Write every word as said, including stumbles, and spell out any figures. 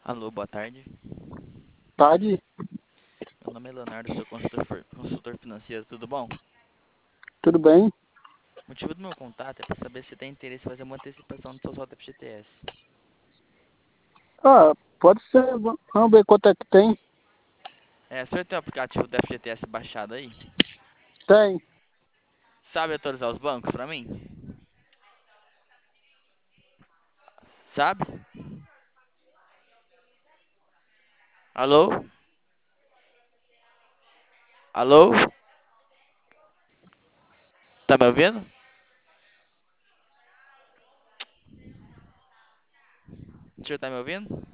Alô, boa tarde. Tarde, Meu nome é Leonardo, sou consultor, for- consultor financeiro, tudo bom? tudo bem? O motivo do meu contato é para saber se tem interesse em fazer uma antecipação do seu saldo F G T S. Ah, pode ser. va- Vamos ver quanto é que tem. É, o senhor tem o aplicativo do F G T S baixado aí? Tem. Sabe atualizar os bancos para mim? Sabe? Alô? Alô? Tá me ouvindo? O senhor tá me ouvindo?